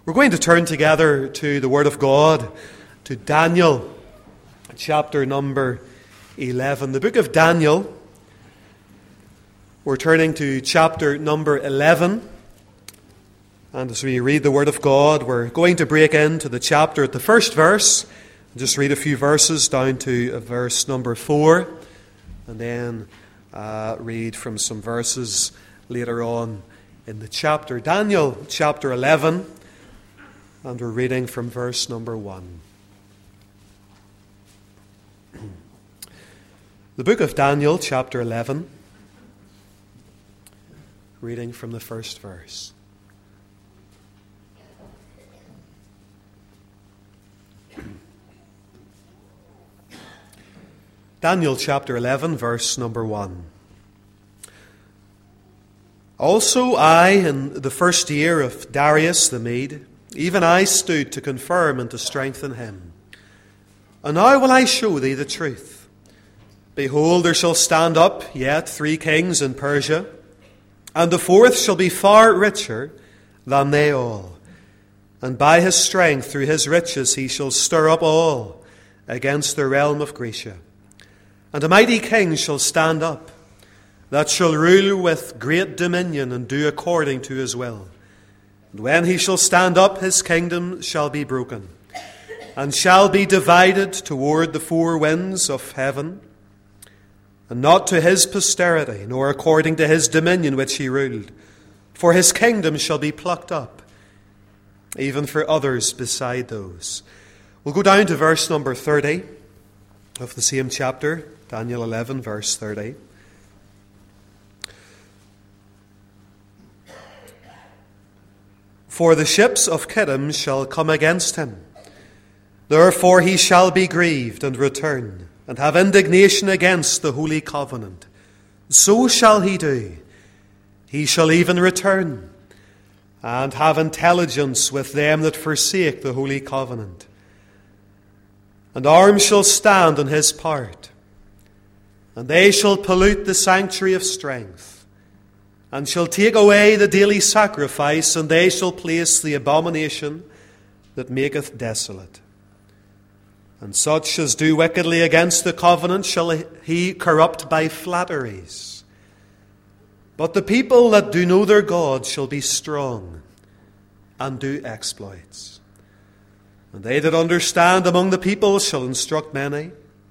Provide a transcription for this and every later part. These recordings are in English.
We're going to turn together to the Word of God, to Daniel, chapter number 11. The book of Daniel, we're turning to chapter number 11. And as we read the Word of God, we're going to break into the chapter at the first verse, and just read a few verses down to verse number 4, and then read from some verses later on in the chapter. Daniel chapter 11. And we're reading from verse number 1. The book of Daniel, chapter 11, reading from the first verse. Daniel chapter 11, verse number 1. Also I, in the first year of Darius the Mede, even I stood to confirm and to strengthen him. And now will I show thee the truth. Behold, there shall stand up yet 3 kings in Persia, and the 4th shall be far richer than they all. And by his strength, through his riches, he shall stir up all against the realm of Grecia. And a mighty king shall stand up, that shall rule with great dominion and do according to his will. And when he shall stand up, his kingdom shall be broken, and shall be divided toward the 4 winds of heaven, and not to his posterity, nor according to his dominion which he ruled. For his kingdom shall be plucked up, even for others beside those. We'll go down to verse number 30 of the same chapter, Daniel 11, verse 30. For the ships of Kittim shall come against him. Therefore he shall be grieved and return, and have indignation against the holy covenant. So shall he do. He shall even return, and have intelligence with them that forsake the holy covenant. And arms shall stand on his part, and they shall pollute the sanctuary of strength, and shall take away the daily sacrifice, and they shall place the abomination that maketh desolate. And such as do wickedly against the covenant shall he corrupt by flatteries. But the people that do know their God shall be strong, and do exploits. And they that understand among the people shall instruct many.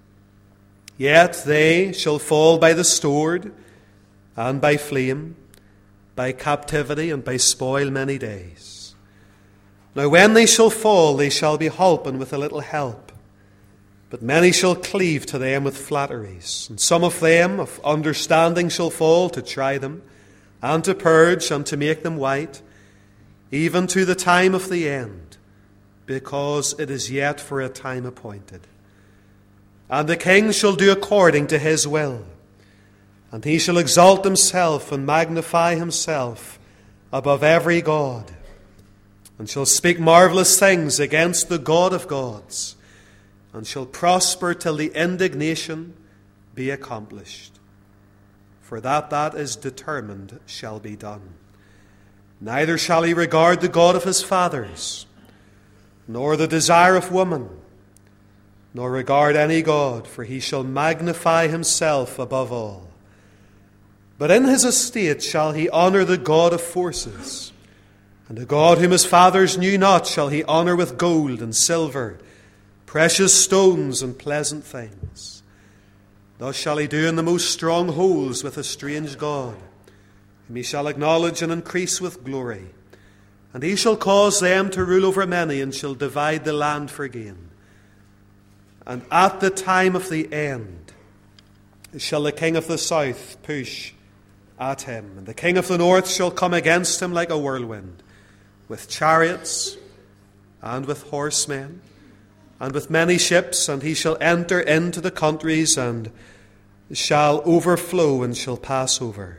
Yet they shall fall by the sword, and by flame, by captivity, and by spoil many days. Now when they shall fall, they shall be holpen with a little help. But many shall cleave to them with flatteries. And some of them of understanding shall fall to try them, and to purge, and to make them white, even to the time of the end, because it is yet for a time appointed. And the king shall do according to his will. And he shall exalt himself and magnify himself above every god, and shall speak marvelous things against the God of gods, and shall prosper till the indignation be accomplished. For that is determined shall be done. Neither shall he regard the God of his fathers, nor the desire of woman, nor regard any god, for he shall magnify himself above all. But in his estate shall he honor the God of forces, and the God whom his fathers knew not shall he honor with gold and silver, precious stones and pleasant things. Thus shall he do in the most strongholds with a strange God, whom he shall acknowledge and increase with glory. And he shall cause them to rule over many, and shall divide the land for gain. And at the time of the end shall the king of the south push at him, and the king of the north shall come against him like a whirlwind, with chariots and with horsemen, and with many ships, and he shall enter into the countries, and shall overflow, and shall pass over.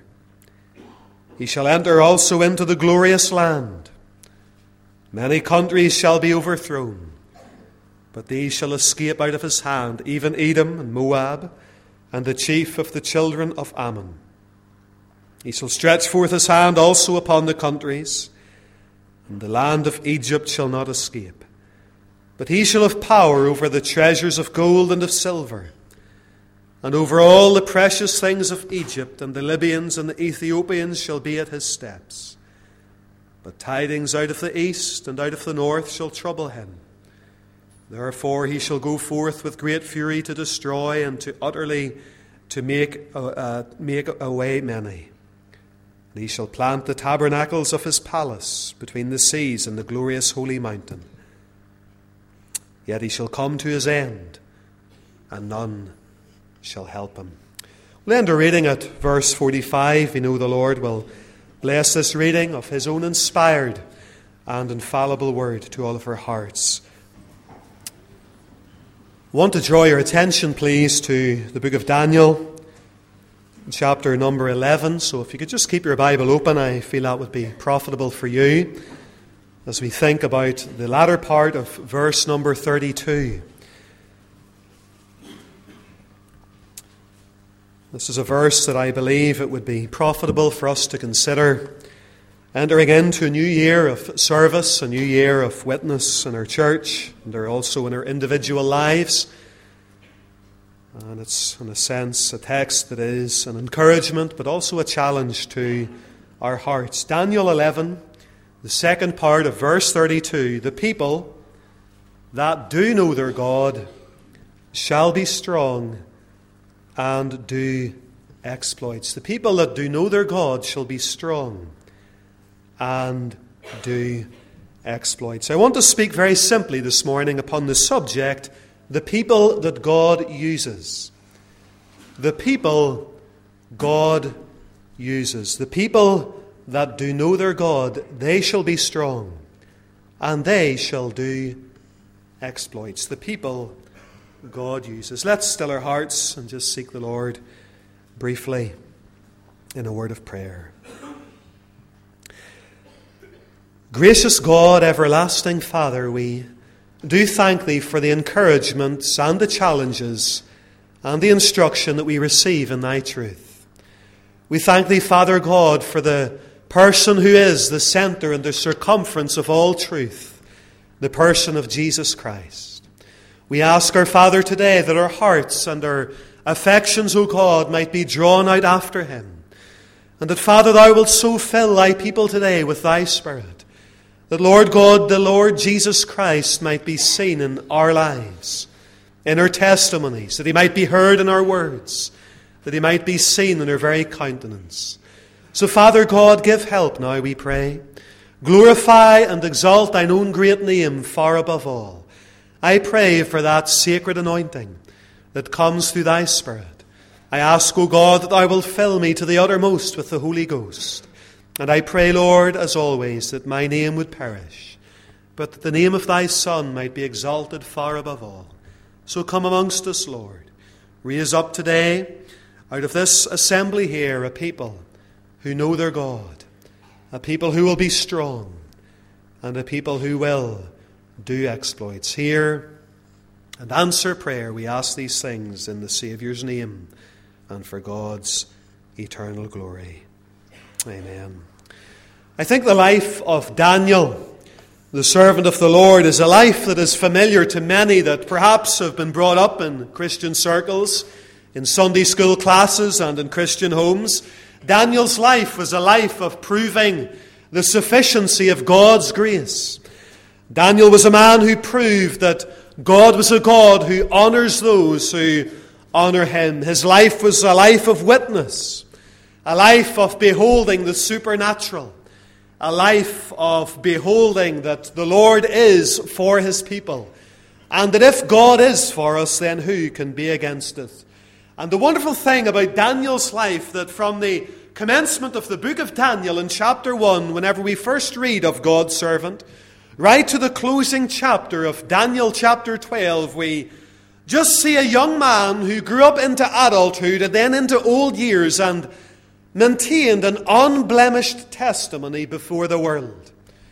He shall enter also into the glorious land. Many countries shall be overthrown, but these shall escape out of his hand, even Edom and Moab, and the chief of the children of Ammon. He shall stretch forth his hand also upon the countries, and the land of Egypt shall not escape. But he shall have power over the treasures of gold and of silver, and over all the precious things of Egypt, and the Libyans and the Ethiopians shall be at his steps. But tidings out of the east and out of the north shall trouble him. Therefore he shall go forth with great fury to destroy and to utterly to make away many. And he shall plant the tabernacles of his palace between the seas and the glorious holy mountain. Yet he shall come to his end, and none shall help him. We'll end our reading at verse 45. We know the Lord will bless this reading of his own inspired and infallible word to all of our hearts. I want to draw your attention, please, to the book of Daniel, chapter number 11. So if you could just keep your Bible open, I feel that would be profitable for you as we think about the latter part of verse number 32. This is a verse that I believe it would be profitable for us to consider entering into a new year of service, a new year of witness in our church, and also in our individual lives. And it's, in a sense, a text that is an encouragement, but also a challenge to our hearts. Daniel 11, the second part of verse 32, the people that do know their God shall be strong and do exploits. The people that do know their God shall be strong and do exploits. I want to speak very simply this morning upon the subject, the people that God uses. The people God uses. The people that do know their God, they shall be strong, and they shall do exploits. The people God uses. Let's still our hearts and just seek the Lord briefly in a word of prayer. Gracious God, everlasting Father, we do thank Thee for the encouragements and the challenges and the instruction that we receive in Thy truth. We thank Thee, Father God, for the person who is the center and the circumference of all truth, the person of Jesus Christ. We ask our Father today that our hearts and our affections, O God, might be drawn out after Him, and that, Father, Thou wilt so fill Thy people today with Thy Spirit, that, Lord God, the Lord Jesus Christ might be seen in our lives, in our testimonies, that He might be heard in our words, that He might be seen in our very countenance. So, Father God, give help now, we pray. Glorify and exalt Thine own great name far above all. I pray for that sacred anointing that comes through Thy Spirit. I ask, O God, that Thou wilt fill me to the uttermost with the Holy Ghost. And I pray, Lord, as always, that my name would perish, but that the name of Thy Son might be exalted far above all. So come amongst us, Lord. Raise up today, out of this assembly here, a people who know their God, a people who will be strong, and a people who will do exploits. Hear and answer prayer. We ask these things in the Saviour's name and for God's eternal glory. Amen. I think the life of Daniel, the servant of the Lord, is a life that is familiar to many that perhaps have been brought up in Christian circles, in Sunday school classes and in Christian homes. Daniel's life was a life of proving the sufficiency of God's grace. Daniel was a man who proved that God was a God who honors those who honor Him. His life was a life of witness, a life of beholding the supernatural, a life of beholding that the Lord is for His people, and that if God is for us, then who can be against it? And the wonderful thing about Daniel's life, that from the commencement of the book of Daniel in chapter 1, whenever we first read of God's servant, right to the closing chapter of Daniel chapter 12, we just see a young man who grew up into adulthood and then into old years and maintained an unblemished testimony before the world.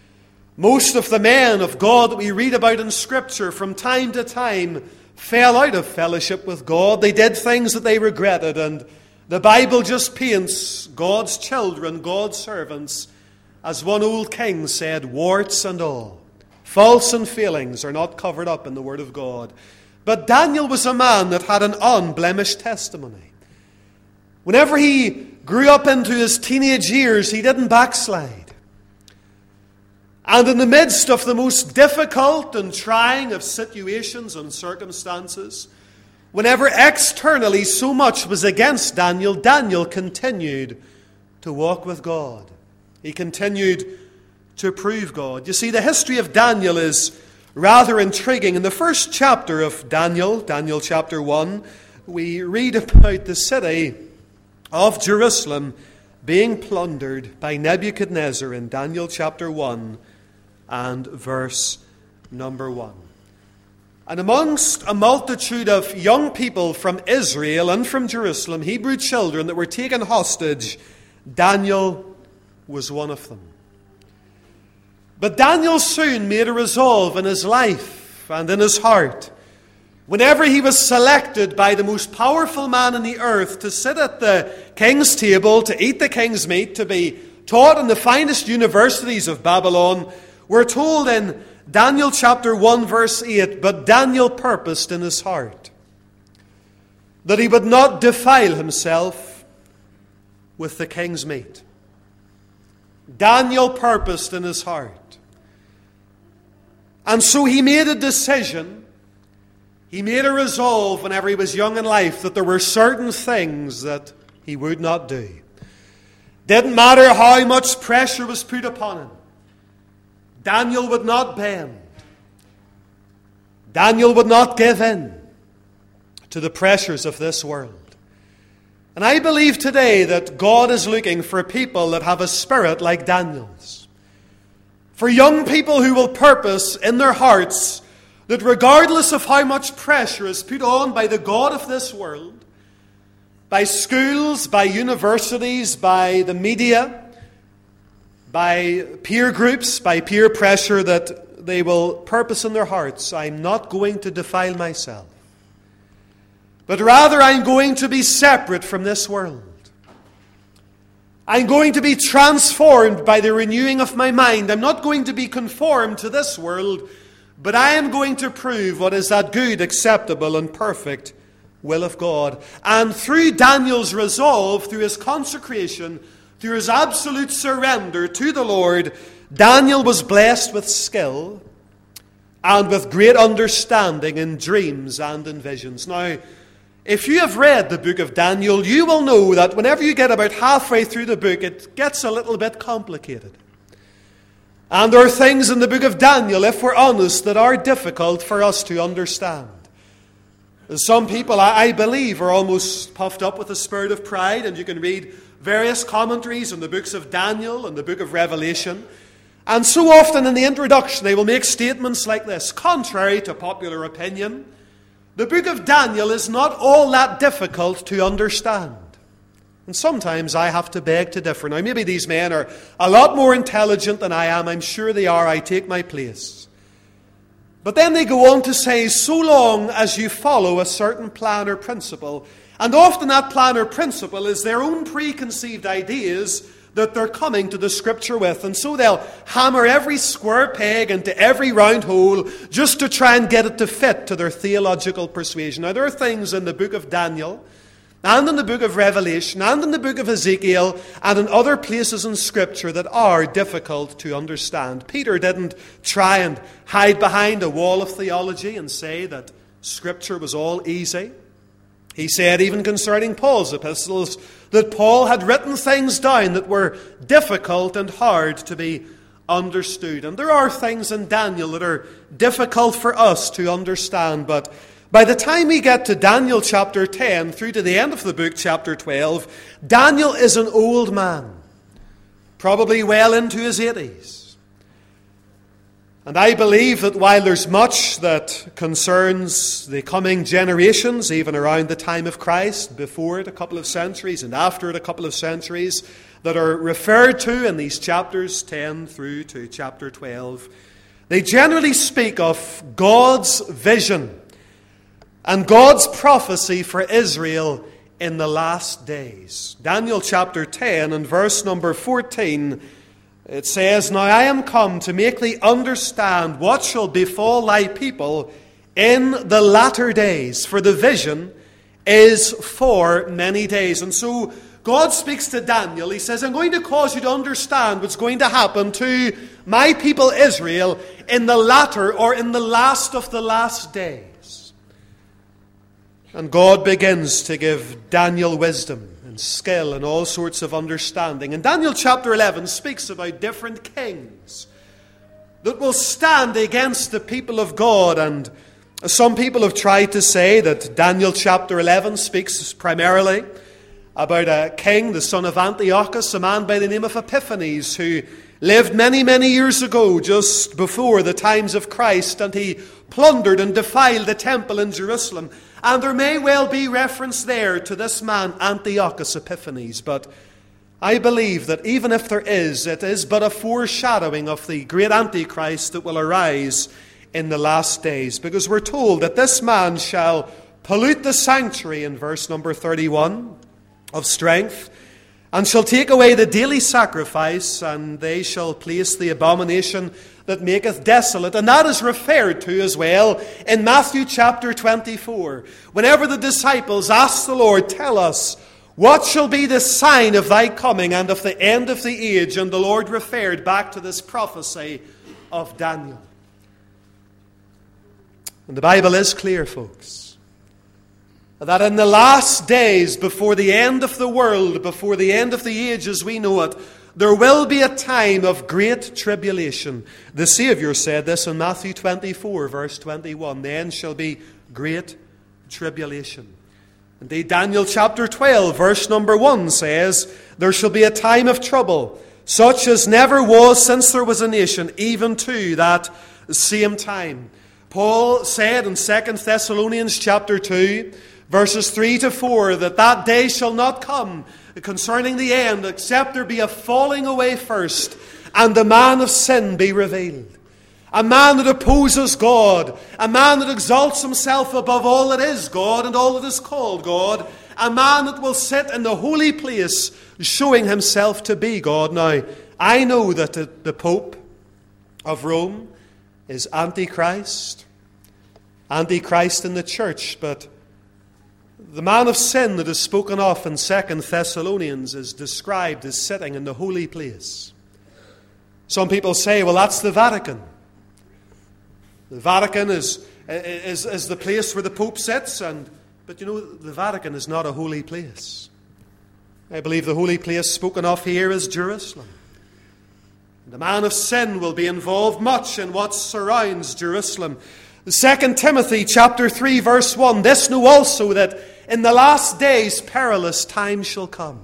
Most of the men of God that we read about in Scripture from time to time fell out of fellowship with God. They did things that they regretted, and the Bible just paints God's children, God's servants, as one old king said, warts and all. Faults and failings are not covered up in the Word of God. But Daniel was a man that had an unblemished testimony. Whenever he grew up into his teenage years, he didn't backslide. And in the midst of the most difficult and trying of situations and circumstances, whenever externally so much was against Daniel, Daniel continued to walk with God. He continued to prove God. You see, the history of Daniel is rather intriguing. In the first chapter of Daniel, Daniel chapter 1, we read about the city of Jerusalem being plundered by Nebuchadnezzar in Daniel chapter 1 and verse number 1. And amongst a multitude of young people from Israel and from Jerusalem, Hebrew children that were taken hostage, Daniel was one of them. But Daniel soon made a resolve in his life and in his heart. Whenever he was selected by the most powerful man on the earth to sit at the king's table, to eat the king's meat, to be taught in the finest universities of Babylon, we're told in Daniel chapter 1 verse 8, but Daniel purposed in his heart that he would not defile himself with the king's meat. Daniel purposed in his heart. And so he made a decision, he made a resolve whenever he was young in life that there were certain things that he would not do. Didn't matter how much pressure was put upon him. Daniel would not bend. Daniel would not give in to the pressures of this world. And I believe today that God is looking for people that have a spirit like Daniel's. For young people who will purpose in their hearts that regardless of how much pressure is put on by the God of this world, by schools, by universities, by the media, by peer groups, by peer pressure, that they will purpose in their hearts, I'm not going to defile myself, but rather I'm going to be separate from this world. I'm going to be transformed by the renewing of my mind. I'm not going to be conformed to this world, but I am going to prove what is that good, acceptable, and perfect will of God. And through Daniel's resolve, through his consecration, through his absolute surrender to the Lord, Daniel was blessed with skill and with great understanding in dreams and in visions. Now, if you have read the book of Daniel, you will know that whenever you get about halfway through the book, it gets a little bit complicated. And there are things in the book of Daniel, if we're honest, that are difficult for us to understand. Some people, I believe, are almost puffed up with a spirit of pride, and you can read various commentaries on the books of Daniel and the book of Revelation. And so often in the introduction, they will make statements like this: contrary to popular opinion, the book of Daniel is not all that difficult to understand. And sometimes I have to beg to differ. Now, maybe these men are a lot more intelligent than I am. I'm sure they are. I take my place. But then they go on to say, so long as you follow a certain plan or principle, and often that plan or principle is their own preconceived ideas that they're coming to the Scripture with. And so they'll hammer every square peg into every round hole just to try and get it to fit to their theological persuasion. Now, there are things in the book of Daniel and in the book of Revelation and in the book of Ezekiel and in other places in Scripture that are difficult to understand. Peter didn't try and hide behind a wall of theology and say that Scripture was all easy. He said, even concerning Paul's epistles, that Paul had written things down that were difficult and hard to be understood. And there are things in Daniel that are difficult for us to understand. But by the time we get to Daniel chapter 10 through to the end of the book, chapter 12, Daniel is an old man, probably well into his 80s. And I believe that while there's much that concerns the coming generations, even around the time of Christ, before it a couple of centuries and after it a couple of centuries, that are referred to in these chapters 10 through to chapter 12, they generally speak of God's vision and God's prophecy for Israel in the last days. Daniel chapter 10 and verse number 14 It says, "Now I am come to make thee understand what shall befall thy people in the latter days, for the vision is for many days." And so God speaks to Daniel. He says, "I'm going to cause you to understand what's going to happen to my people Israel in the latter or in the last of the last days." And God begins to give Daniel wisdom and skill and all sorts of understanding. And Daniel chapter 11 speaks about different kings that will stand against the people of God. And some people have tried to say that Daniel chapter 11 speaks primarily about a king, the son of Antiochus, a man by the name of Epiphanes, who lived many, many years ago, just before the times of Christ, and he plundered and defiled the temple in Jerusalem. And there may well be reference there to this man, Antiochus Epiphanes, but I believe that even if there is, it is but a foreshadowing of the great Antichrist that will arise in the last days, because we're told that this man shall pollute the sanctuary, in verse number 31, of strength, and shall take away the daily sacrifice, and they shall place the abomination that maketh desolate. And that is referred to as well in Matthew chapter 24. Whenever the disciples asked the Lord, "Tell us, what shall be the sign of thy coming and of the end of the age?" And the Lord referred back to this prophecy of Daniel. And the Bible is clear, folks, that in the last days, before the end of the world, before the end of the age as we know it, there will be a time of great tribulation. The Savior said this in Matthew 24, verse 21. "Then shall be great tribulation." Indeed, Daniel chapter 12, verse number 1 says, "There shall be a time of trouble, such as never was since there was a nation, even to that same time." Paul said in 2 Thessalonians chapter 2, verses 3 to 4, that day shall not come concerning the end, except there be a falling away first, and the man of sin be revealed. A man that opposes God, a man that exalts himself above all that is God and all that is called God, a man that will sit in the holy place, showing himself to be God. Now, I know that the Pope of Rome is Antichrist in the church, but the man of sin that is spoken of in 2 Thessalonians is described as sitting in the holy place. Some people say, well, that's the Vatican. The Vatican is the place where the Pope sits, but you know, the Vatican is not a holy place. I believe the holy place spoken of here is Jerusalem. The man of sin will be involved much in what surrounds Jerusalem. 2 Timothy chapter 3 verse 1, "This know also that in the last days perilous times shall come."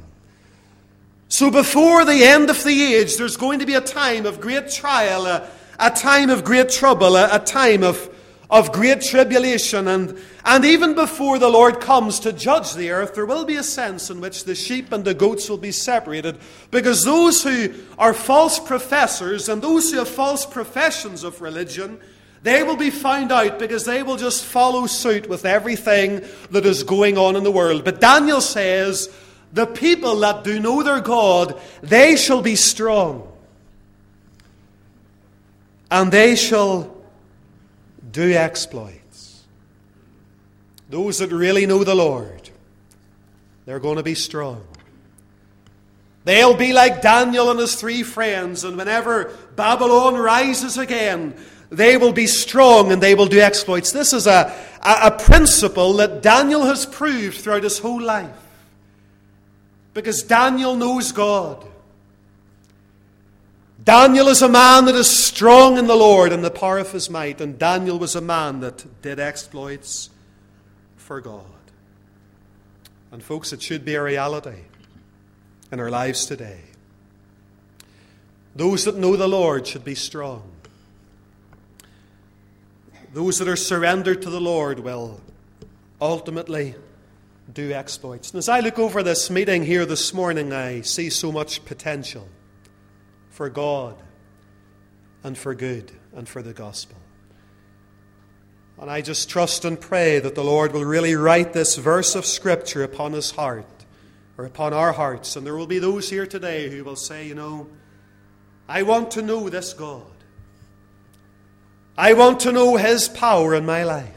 So before the end of the age, there's going to be a time of great trial, a time of great trouble, a time of great tribulation. And even before the Lord comes to judge the earth, there will be a sense in which the sheep and the goats will be separated. Because those who are false professors and those who have false professions of religion, they will be found out, because they will just follow suit with everything that is going on in the world. But Daniel says, the people that do know their God, they shall be strong. And they shall do exploits. Those that really know the Lord, they're going to be strong. They'll be like Daniel and his 3 friends, and whenever Babylon rises again, they will be strong and they will do exploits. This is a principle that Daniel has proved throughout his whole life. Because Daniel knows God. Daniel is a man that is strong in the Lord and the power of his might. And Daniel was a man that did exploits for God. And folks, it should be a reality in our lives today. Those that know the Lord should be strong. Those that are surrendered to the Lord will ultimately do exploits. And as I look over this meeting here this morning, I see so much potential for God and for good and for the gospel. And I just trust and pray that the Lord will really write this verse of Scripture upon his heart, or upon our hearts. And there will be those here today who will say, you know, I want to know this God. I want to know His power in my life.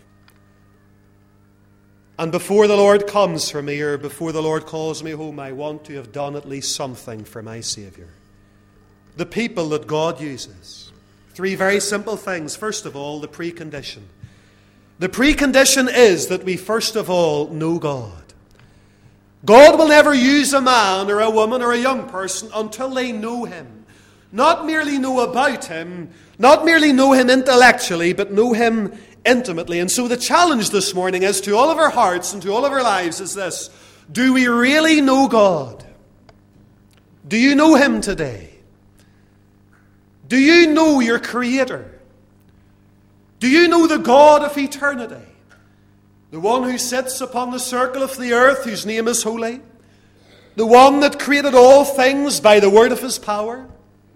And before the Lord comes for me, or before the Lord calls me home, I want to have done at least something for my Savior. The people that God uses. 3 very simple things. First of all, the precondition. The precondition is that we first of all know God. God will never use a man or a woman or a young person until they know Him. Not merely know about Him, not merely know Him intellectually, but know Him intimately. And so the challenge this morning is to all of our hearts and to all of our lives is this: do we really know God? Do you know Him today? Do you know your Creator? Do you know the God of eternity? The one who sits upon the circle of the earth, whose name is holy? The one that created all things by the word of His power?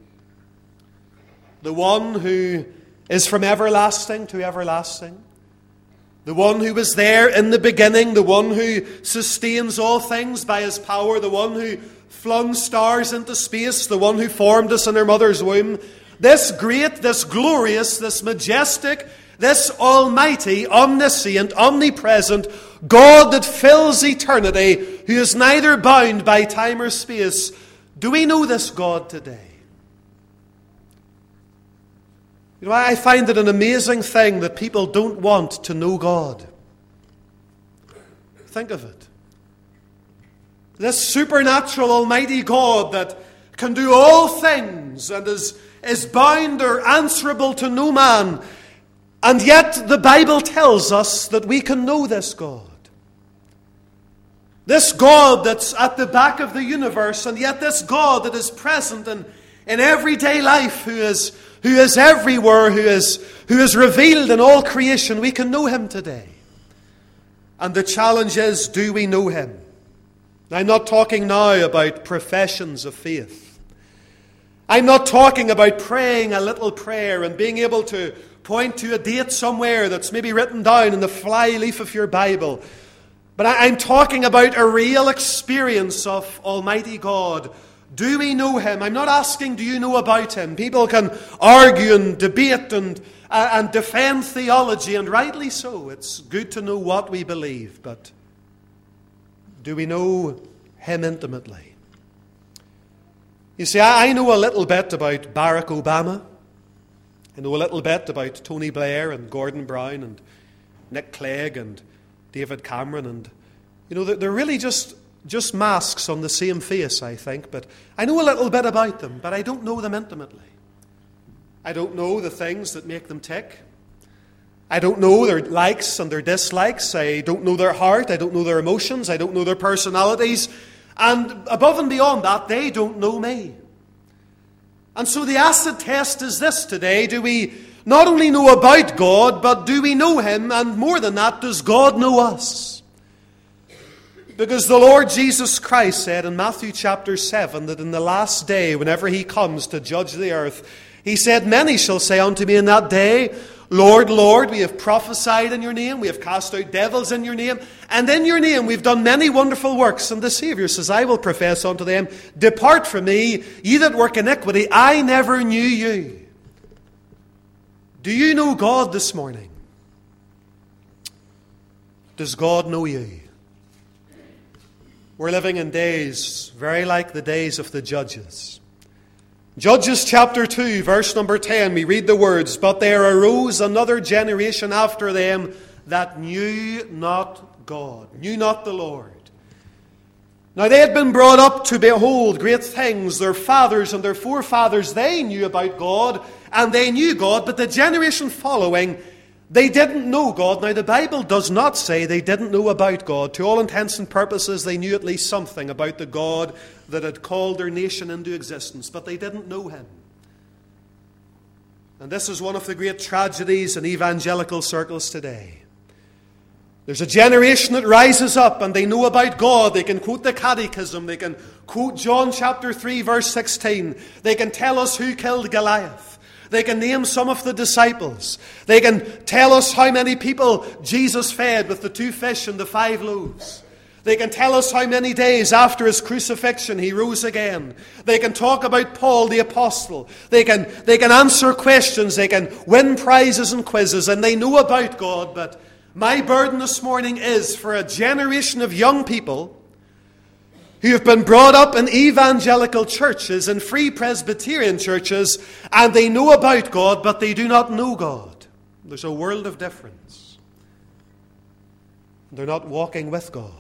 The one who is from everlasting to everlasting? The one who was there in the beginning, the one who sustains all things by His power, the one who flung stars into space, the one who formed us in our mother's womb. This great, this glorious, this majestic, this almighty, omniscient, omnipresent God that fills eternity, who is neither bound by time or space. Do we know this God today? You know, I find it an amazing thing that people don't want to know God. Think of it. This supernatural, almighty God that can do all things and is bound or answerable to no man. And yet the Bible tells us that we can know this God. This God that's at the back of the universe, and yet this God that is present in everyday life, who is everywhere, who is revealed in all creation. We can know Him today. And the challenge is, do we know Him? I'm not talking now about professions of faith. I'm not talking about praying a little prayer and being able to point to a date somewhere that's maybe written down in the flyleaf of your Bible. But I'm talking about a real experience of Almighty God. Do we know Him? I'm not asking, do you know about Him? People can argue and debate and defend theology, and rightly so. It's good to know what we believe, but do we know Him intimately? You see, I know a little bit about Barack Obama. I know a little bit about Tony Blair and Gordon Brown and Nick Clegg and David Cameron. And, you know, they're really just masks on the same face, I think. But I know a little bit about them, but I don't know them intimately. I don't know the things that make them tick. I don't know their likes and their dislikes. I don't know their heart. I don't know their emotions. I don't know their personalities. And above and beyond that, they don't know me. And so the acid test is this today. Do we not only know about God, but do we know Him? And more than that, does God know us? Because the Lord Jesus Christ said in Matthew chapter 7 that in the last day, whenever He comes to judge the earth, He said, "Many shall say unto me in that day, Lord, Lord, we have prophesied in your name, we have cast out devils in your name, and in your name we've done many wonderful works." And the Savior says, "I will profess unto them, Depart from me, ye that work iniquity, I never knew you." Do you know God this morning? Does God know you? We're living in days very like the days of the judges. Judges chapter 2, verse number 10, we read the words, "But there arose another generation after them that knew not God," knew not the Lord. Now they had been brought up to behold great things. Their fathers and their forefathers, they knew about God, and they knew God, but the generation following, they didn't know God. Now the Bible does not say they didn't know about God. To all intents and purposes, they knew at least something about the God that had called their nation into existence, but they didn't know Him. And this is one of the great tragedies in evangelical circles today. There's a generation that rises up and they know about God. They can quote the Catechism. They can quote John chapter 3 verse 16. They can tell us who killed Goliath. They can name some of the disciples. They can tell us how many people Jesus fed with the 2 fish and the 5 loaves. They can tell us how many days after his crucifixion he rose again. They can talk about Paul the apostle. They can answer questions. They can win prizes and quizzes. And they know about God. But my burden this morning is for a generation of young people who have been brought up in evangelical churches and free Presbyterian churches, and they know about God, but they do not know God. There's a world of difference. They're not walking with God.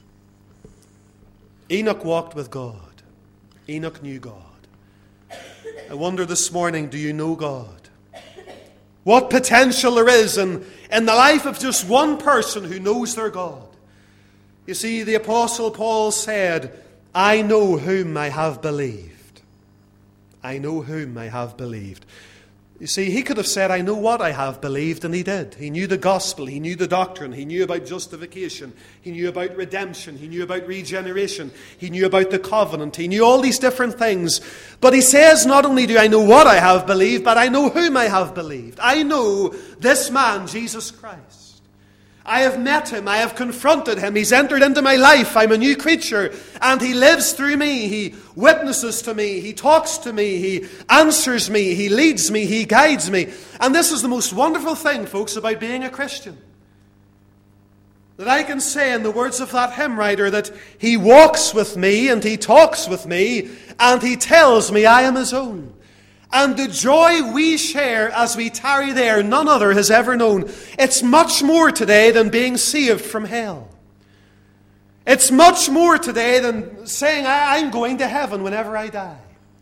Enoch walked with God. Enoch knew God. I wonder this morning, do you know God? What potential there is in the life of just one person who knows their God. You see, the Apostle Paul said, I know whom I have believed. I know whom I have believed. You see, he could have said, I know what I have believed, and he did. He knew the gospel, he knew the doctrine, he knew about justification, he knew about redemption, he knew about regeneration, he knew about the covenant, he knew all these different things. But he says, not only do I know what I have believed, but I know whom I have believed. I know this man, Jesus Christ. I have met him. I have confronted him. He's entered into my life. I'm a new creature. And he lives through me. He witnesses to me. He talks to me. He answers me. He leads me. He guides me. And this is the most wonderful thing, folks, about being a Christian. That I can say in the words of that hymn writer that he walks with me and he talks with me and he tells me I am his own. And the joy we share as we tarry there, none other has ever known. It's much more today than being saved from hell. It's much more today than saying, I'm going to heaven whenever I die.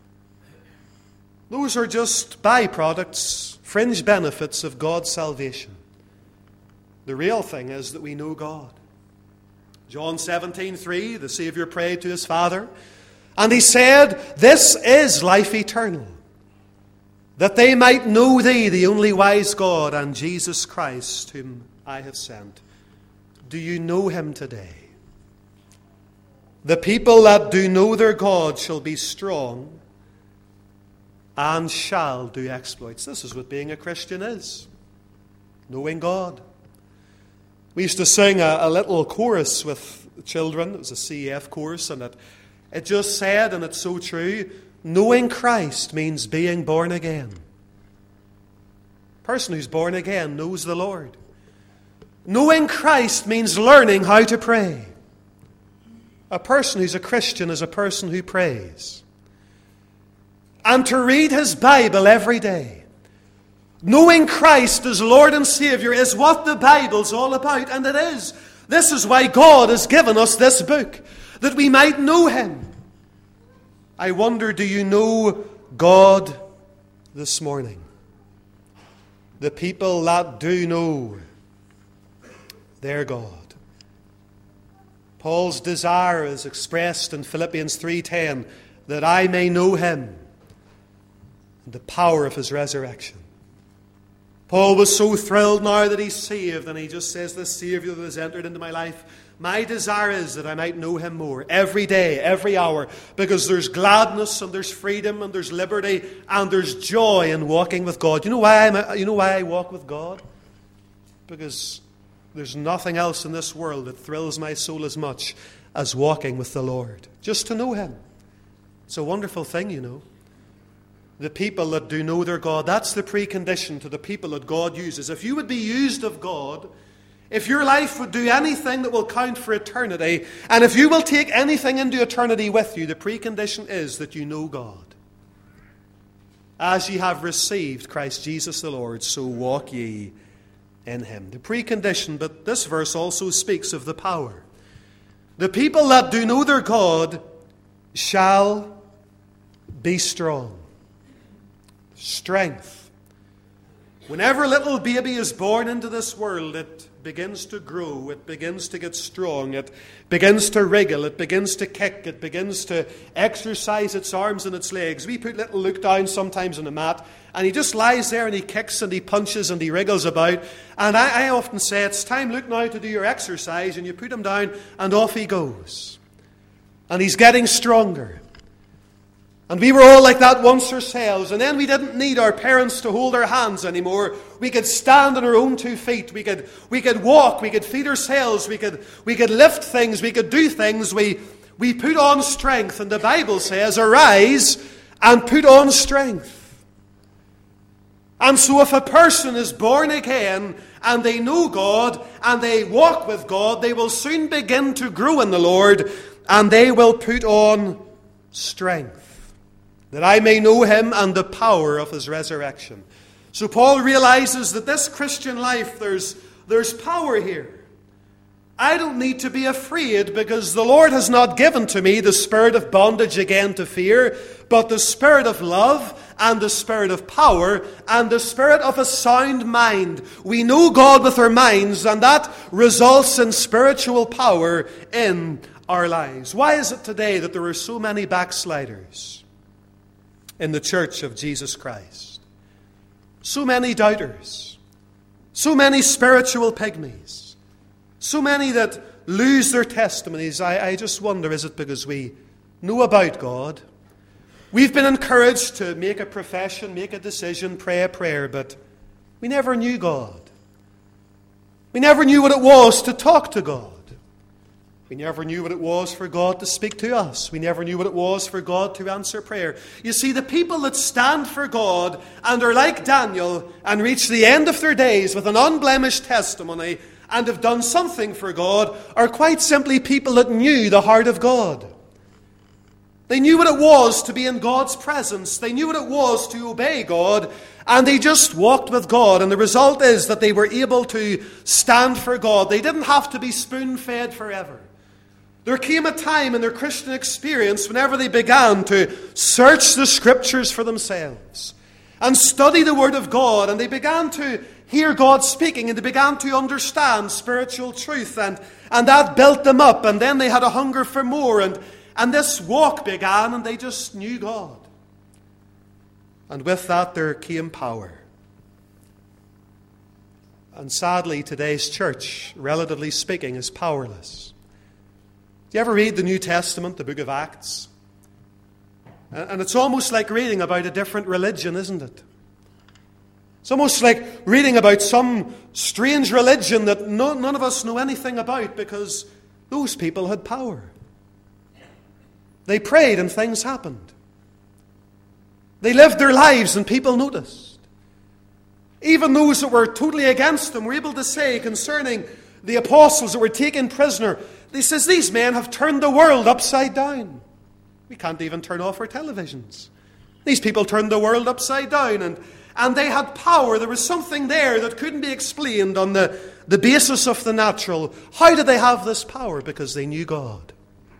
Those are just byproducts, fringe benefits of God's salvation. The real thing is that we know God. John 17:3, the Savior prayed to his Father, and he said, this is life eternal, that they might know thee, the only wise God, and Jesus Christ, whom I have sent. Do you know him today? The people that do know their God shall be strong and shall do exploits. This is what being a Christian is. Knowing God. We used to sing a little chorus with children. It was a CEF chorus, and it just said, and it's so true, knowing Christ means being born again. A person who's born again knows the Lord. Knowing Christ means learning how to pray. A person who's a Christian is a person who prays. And to read his Bible every day. Knowing Christ as Lord and Savior is what the Bible's all about, and it is. This is why God has given us this book, that we might know him. I wonder, do you know God this morning? The people that do know their God. Paul's desire is expressed in Philippians 3:10, that I may know him and the power of his resurrection. Paul was so thrilled now that he's saved, and he just says, this Savior that has entered into my life, my desire is that I might know him more every day, every hour, because there's gladness and there's freedom and there's liberty and there's joy in walking with God. You know why I walk with God? Because there's nothing else in this world that thrills my soul as much as walking with the Lord. Just to know him. It's a wonderful thing, you know. The people that do know their God, that's the precondition to the people that God uses. If you would be used of God, if your life would do anything that will count for eternity, and if you will take anything into eternity with you, the precondition is that you know God. As ye have received Christ Jesus the Lord, so walk ye in him. The precondition, but this verse also speaks of the power. The people that do know their God shall be strong. Strength. Whenever a little baby is born into this world, it begins to grow, it begins to get strong, it begins to wriggle, it begins to kick, it begins to exercise its arms and its legs. We put little Luke down sometimes on the mat, and he just lies there and he kicks and he punches and he wriggles about. And I often say, it's time, Luke, now to do your exercise, and you put him down and off he goes. And he's getting stronger. And we were all like that once ourselves, and then we didn't need our parents to hold our hands anymore. We could stand on our own 2 feet. We could walk. We could feed ourselves. We could lift things. We could do things. We put on strength. And the Bible says, arise and put on strength. And so if a person is born again and they know God and they walk with God, they will soon begin to grow in the Lord and they will put on strength, that I may know him and the power of his resurrection. So Paul realizes that this Christian life, there's power here. I don't need to be afraid because the Lord has not given to me the spirit of bondage again to fear, but the spirit of love and the spirit of power and the spirit of a sound mind. We know God with our minds, and that results in spiritual power in our lives. Why is it today that there are so many backsliders in the church of Jesus Christ? So many doubters, so many spiritual pygmies. So many that lose their testimonies. I just wonder, is it because we know about God? We've been encouraged to make a profession, make a decision, pray a prayer, but we never knew God. We never knew what it was to talk to God. We never knew what it was for God to speak to us. We never knew what it was for God to answer prayer. You see, the people that stand for God and are like Daniel and reach the end of their days with an unblemished testimony and have done something for God are quite simply people that knew the heart of God. They knew what it was to be in God's presence. They knew what it was to obey God, and they just walked with God. And the result is that they were able to stand for God. They didn't have to be spoon-fed forever. There came a time in their Christian experience whenever they began to search the Scriptures for themselves and study the Word of God, and they began to hear God speaking, and they began to understand spiritual truth, and that built them up, and then they had a hunger for more, and this walk began, and they just knew God. And with that there came power. And sadly, today's church, relatively speaking, is powerless. Do you ever read the New Testament, the book of Acts? And it's almost like reading about a different religion, isn't it? It's almost like reading about some strange religion that none of us know anything about, because those people had power. They prayed and things happened. They lived their lives and people noticed. Even those that were totally against them were able to say concerning the apostles that were taken prisoner, they says, these men have turned the world upside down. We can't even turn off our televisions. These people turned the world upside down, and they had power. There was something there that couldn't be explained on the basis of the natural. How did they have this power? Because they knew God.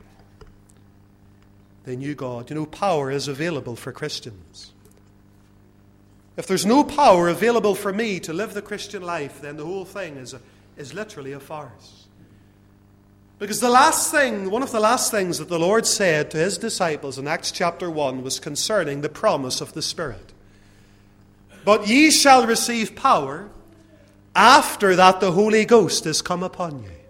They knew God. You know, power is available for Christians. If there's no power available for me to live the Christian life, then the whole thing is literally a farce. Because one of the last things that the Lord said to his disciples in Acts chapter 1 was concerning the promise of the Spirit. But ye shall receive power after that the Holy Ghost is come upon you.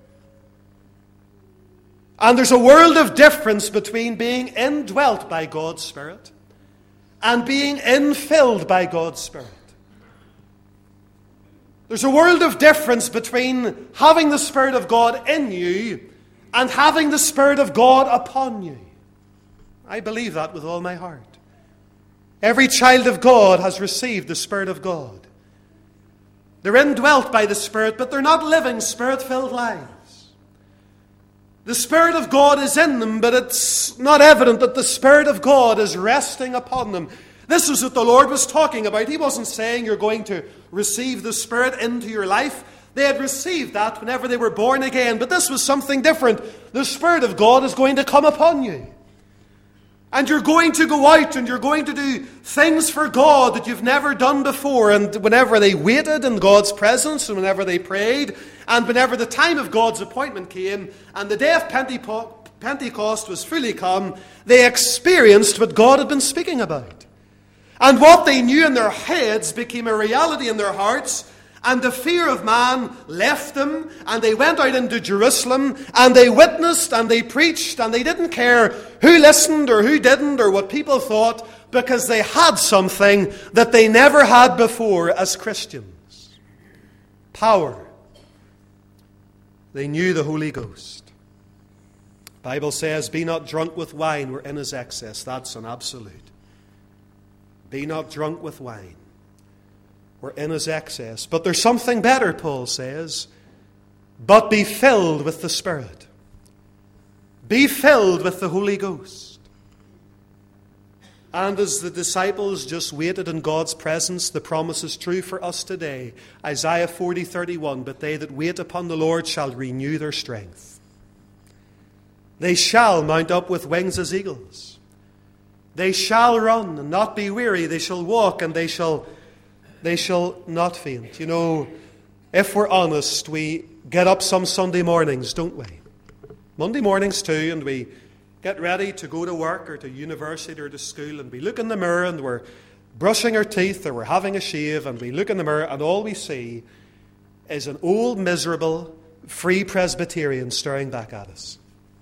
And there's a world of difference between being indwelt by God's Spirit and being infilled by God's Spirit. There's a world of difference between having the Spirit of God in you and having the Spirit of God upon you. I believe that with all my heart. Every child of God has received the Spirit of God. They're indwelt by the Spirit, but they're not living Spirit-filled lives. The Spirit of God is in them, but it's not evident that the Spirit of God is resting upon them. This is what the Lord was talking about. He wasn't saying you're going to receive the Spirit into your life. They had received that whenever they were born again, but this was something different. The Spirit of God is going to come upon you. And you're going to go out and you're going to do things for God that you've never done before. And whenever they waited in God's presence and whenever they prayed and whenever the time of God's appointment came and the day of Pentecost was fully come, they experienced what God had been speaking about. And what they knew in their heads became a reality in their hearts. And the fear of man left them, and they went out into Jerusalem, and they witnessed, and they preached, and they didn't care who listened or who didn't or what people thought, because they had something that they never had before as Christians. Power. They knew the Holy Ghost. The Bible says, be not drunk with wine wherein is excess. That's an absolute. Be not drunk with wine wherein is excess. But there's something better, Paul says. But be filled with the Spirit. Be filled with the Holy Ghost. And as the disciples just waited in God's presence, the promise is true for us today. Isaiah 40:31, but they that wait upon the Lord shall renew their strength. They shall mount up with wings as eagles. They shall run and not be weary. They shall walk and they shall not faint. You know, if we're honest, we get up some Sunday mornings, don't we? Monday mornings too, and we get ready to go to work or to university or to school, and we look in the mirror and we're brushing our teeth or we're having a shave, and we look in the mirror and all we see is an old, miserable, free Presbyterian staring back at us.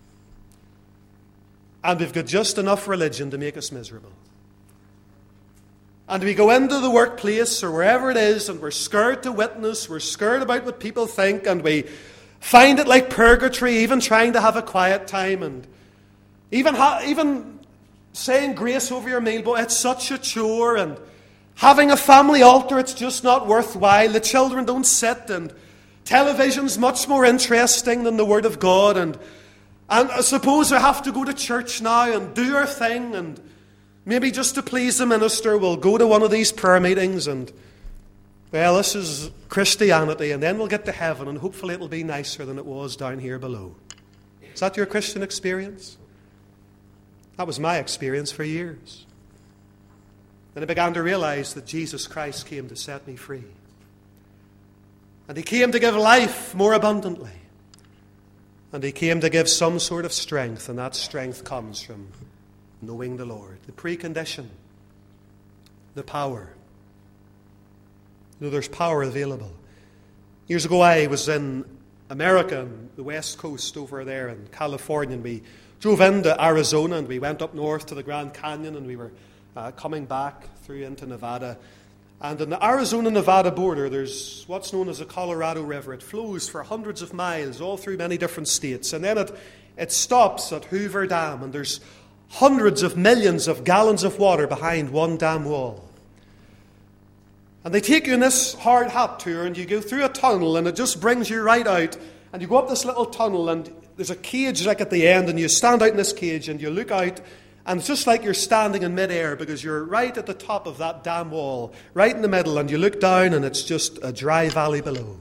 And we've got just enough religion to make us miserable. And we go into the workplace or wherever it is, and we're scared to witness, we're scared about what people think, and we find it like purgatory, even trying to have a quiet time, and even saying grace over your meal, but it's such a chore, and having a family altar, it's just not worthwhile. The children don't sit, and television's much more interesting than the Word of God, and I suppose we have to go to church now and do our thing, and maybe just to please the minister, we'll go to one of these prayer meetings, and, well, this is Christianity, and then we'll get to heaven, and hopefully it'll be nicer than it was down here below. Is that your Christian experience? That was my experience for years. Then I began to realize that Jesus Christ came to set me free. And He came to give life more abundantly. And He came to give some sort of strength, and that strength comes from knowing the Lord. The precondition, the power. You know, there's power available. Years ago, I was in America, on the west coast over there in California, and we drove into Arizona, and we went up north to the Grand Canyon, and we were coming back through into Nevada. And on the Arizona-Nevada border, there's what's known as the Colorado River. It flows for hundreds of miles all through many different states. And then it stops at Hoover Dam, and there's hundreds of millions of gallons of water behind one dam wall. And they take you on this hard hat tour, and you go through a tunnel, and it just brings you right out. And you go up this little tunnel, and there's a cage like at the end, and you stand out in this cage, and you look out, and it's just like you're standing in midair, because you're right at the top of that dam wall, right in the middle, and you look down, and it's just a dry valley below.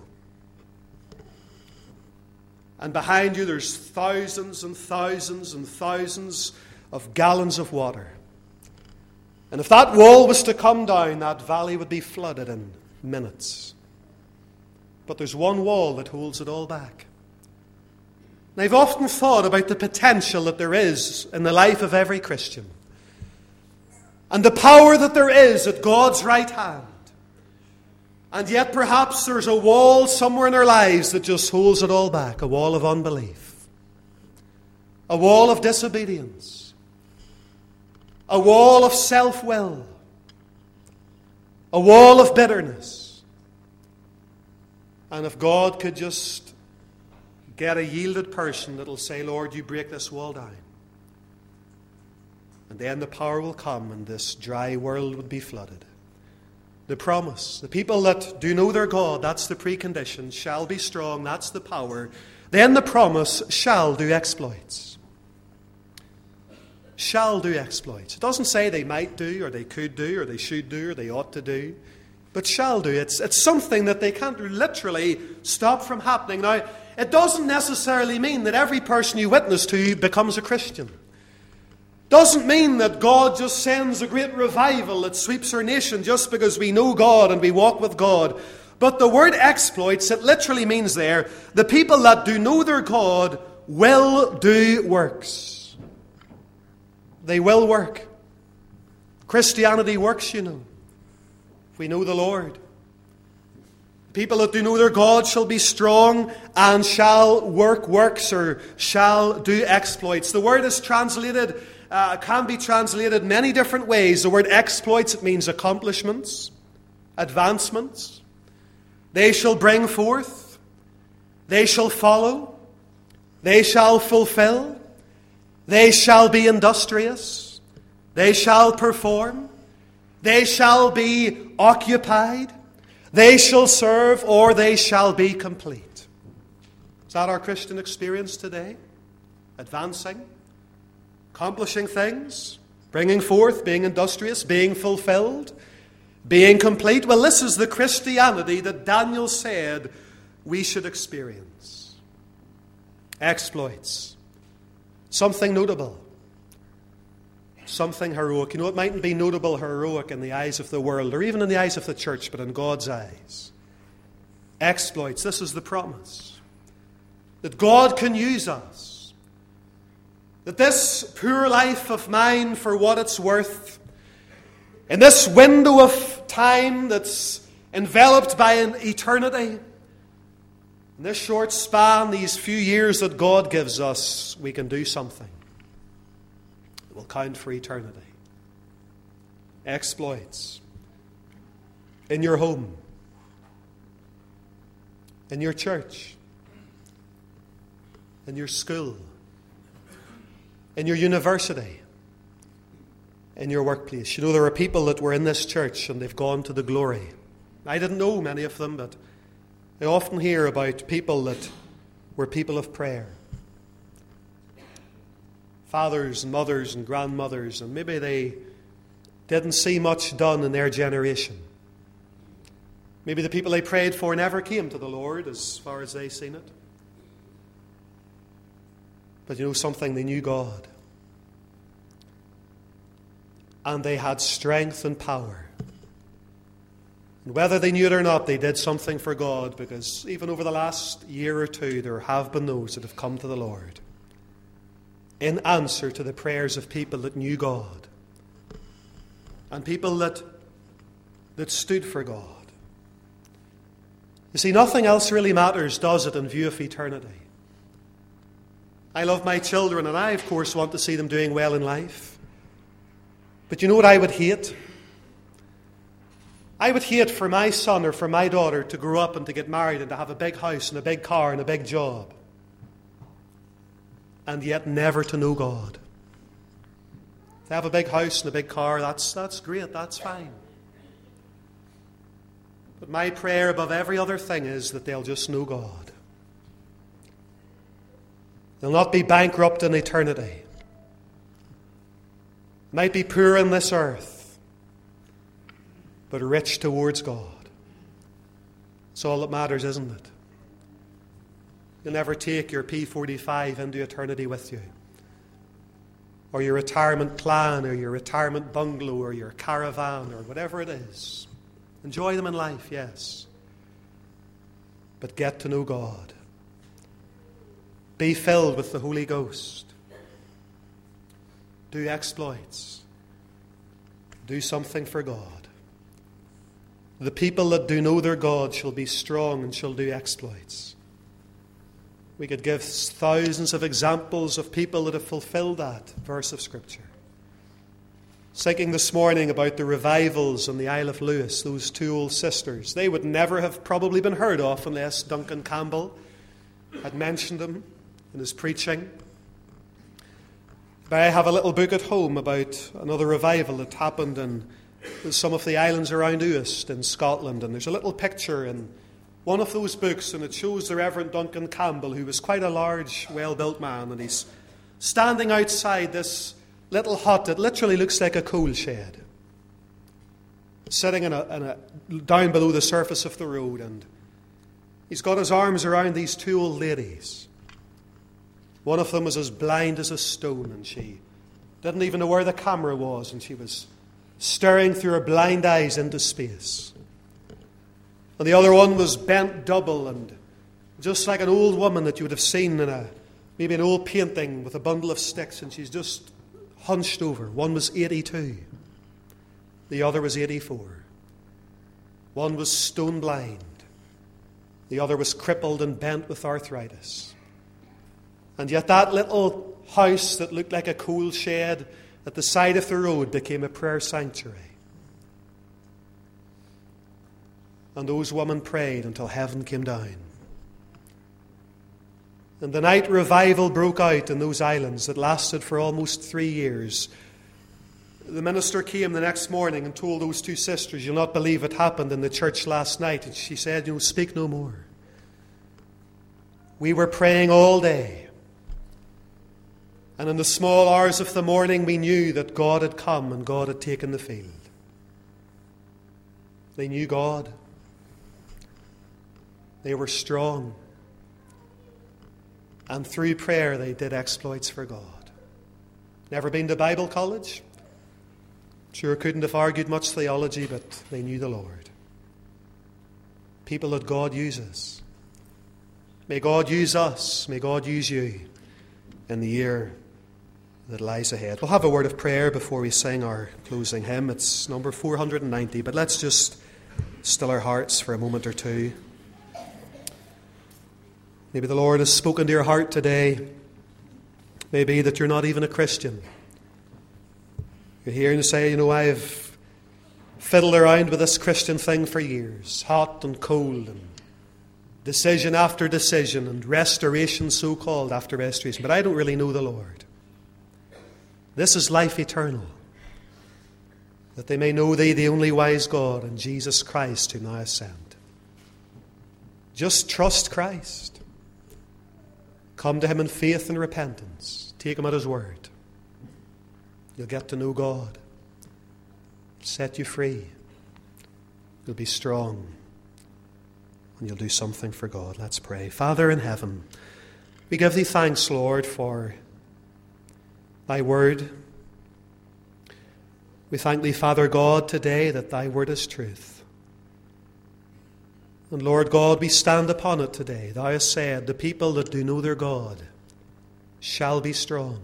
And behind you, there's thousands and thousands and thousands of gallons of water. And if that wall was to come down, that valley would be flooded in minutes. But there's one wall that holds it all back. And I've often thought about the potential that there is in the life of every Christian, and the power that there is at God's right hand. And yet perhaps there's a wall somewhere in our lives that just holds it all back, a wall of unbelief, a wall of disobedience, a wall of self-will, a wall of bitterness. And if God could just get a yielded person that'll say, Lord, you break this wall down, and then the power will come, and this dry world would be flooded. The promise, the people that do know their God, that's the precondition, shall be strong, that's the power. Then the promise, shall do exploits. Shall do exploits. It doesn't say they might do, or they could do, or they should do, or they ought to do, but shall do. It's something that they can't literally stop from happening. Now, it doesn't necessarily mean that every person you witness to becomes a Christian. Doesn't mean that God just sends a great revival that sweeps our nation just because we know God and we walk with God. But the word exploits, it literally means there, the people that do know their God will do works. They will work. Christianity works, you know. If we know the Lord. People that do know their God shall be strong and shall work works, or shall do exploits. The word is translated, can be translated many different ways. The word exploits, it means accomplishments, advancements. They shall bring forth. They shall follow. They shall fulfill. They shall be industrious. They shall perform. They shall be occupied. They shall serve, or they shall be complete. Is that our Christian experience today? Advancing, accomplishing things, bringing forth, being industrious, being fulfilled, being complete. Well, this is the Christianity that Daniel said we should experience. Exploits. Something notable. Something heroic. You know, it mightn't be notable, heroic in the eyes of the world, or even in the eyes of the church, but in God's eyes. Exploits. This is the promise. That God can use us. That this poor life of mine, for what it's worth, in this window of time that's enveloped by an eternity, in this short span, these few years that God gives us, we can do something that will count for eternity. Exploits. In your home. In your church. In your school. In your university. In your workplace. You know, there are people that were in this church and they've gone to the glory. I didn't know many of them, but I often hear about people that were people of prayer. Fathers and mothers and grandmothers, and maybe they didn't see much done in their generation. Maybe the people they prayed for never came to the Lord as far as they seen it. But you know something, they knew God. And they had strength and power. And whether they knew it or not, they did something for God, because even over the last year or two, there have been those that have come to the Lord in answer to the prayers of people that knew God and people that stood for God. You see, nothing else really matters, does it, in view of eternity? I love my children, and I, of course, want to see them doing well in life. But you know what I would hate? I would hate for my son or for my daughter to grow up and to get married and to have a big house and a big car and a big job, and yet never to know God. To have a big house and a big car, that's great, that's fine. But my prayer above every other thing is that they'll just know God. They'll not be bankrupt in eternity. Might be poor in this earth, but rich towards God. It's all that matters, isn't it? You'll never take your P45 into eternity with you, or your retirement plan, or your retirement bungalow, or your caravan, or whatever it is. Enjoy them in life, yes, but get to know God. Be filled with the Holy Ghost. Do exploits. Do something for God. The people that do know their God shall be strong and shall do exploits. We could give thousands of examples of people that have fulfilled that verse of Scripture. Thinking this morning about the revivals on the Isle of Lewis, those two old sisters. They would never have probably been heard of unless Duncan Campbell had mentioned them in his preaching. But I have a little book at home about another revival that happened in some of the islands around Uist in Scotland. And there's a little picture in one of those books, and it shows the Reverend Duncan Campbell, who was quite a large, well-built man. And he's standing outside this little hut that literally looks like a coal shed, sitting down below the surface of the road. And he's got his arms around these two old ladies. One of them was as blind as a stone, and she didn't even know where the camera was, and she was staring through her blind eyes into space. And the other one was bent double, and just like an old woman that you would have seen in maybe an old painting with a bundle of sticks, and she's just hunched over. One was 82. The other was 84. One was stone blind. The other was crippled and bent with arthritis. And yet that little house that looked like a coal shed at the side of the road became a prayer sanctuary. And those women prayed until heaven came down. And the night revival broke out in those islands that lasted for almost 3 years. The minister came the next morning and told those two sisters, "You'll not believe it happened in the church last night." And she said, "Speak no more. We were praying all day. And in the small hours of the morning, we knew that God had come and God had taken the field." They knew God. They were strong. And through prayer, they did exploits for God. Never been to Bible college? Sure couldn't have argued much theology, but they knew the Lord. People that God uses. May God use us. May God use you in the year that lies ahead. We'll have a word of prayer before we sing our closing hymn. It's number 490, but let's just still our hearts for a moment or two. Maybe the Lord has spoken to your heart today. Maybe that you're not even a Christian. You're here and you say, I've fiddled around with this Christian thing for years. Hot and cold and decision after decision and restoration so-called after restoration. But I don't really know the Lord. This is life eternal. That they may know thee, the only wise God, and Jesus Christ whom thou hast sent. Just trust Christ. Come to him in faith and repentance. Take him at his word. You'll get to know God. He'll set you free. You'll be strong. And you'll do something for God. Let's pray. Father in heaven, we give thee thanks, Lord, for thy word. We thank thee, Father God, today that thy word is truth. And Lord God, we stand upon it today. Thou hast said, the people that do know their God shall be strong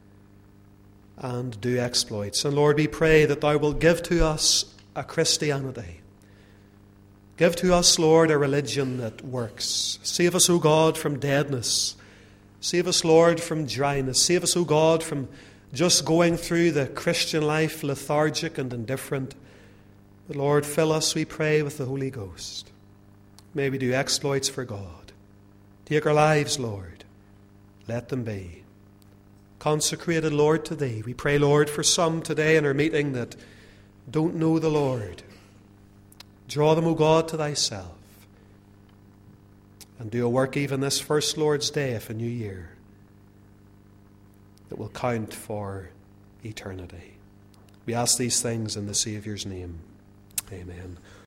and do exploits. And Lord, we pray that thou wilt give to us a Christianity. Give to us, Lord, a religion that works. Save us, O God, from deadness. Save us, Lord, from dryness. Save us, O God, from just going through the Christian life lethargic and indifferent. But Lord, fill us, we pray, with the Holy Ghost. May we do exploits for God. Take our lives, Lord. Let them be consecrated, Lord, to thee. We pray, Lord, for some today in our meeting that don't know the Lord. Draw them, O God, to thyself. And do a work even this first Lord's Day of a new year that will count for eternity. We ask these things in the Saviour's name. Amen.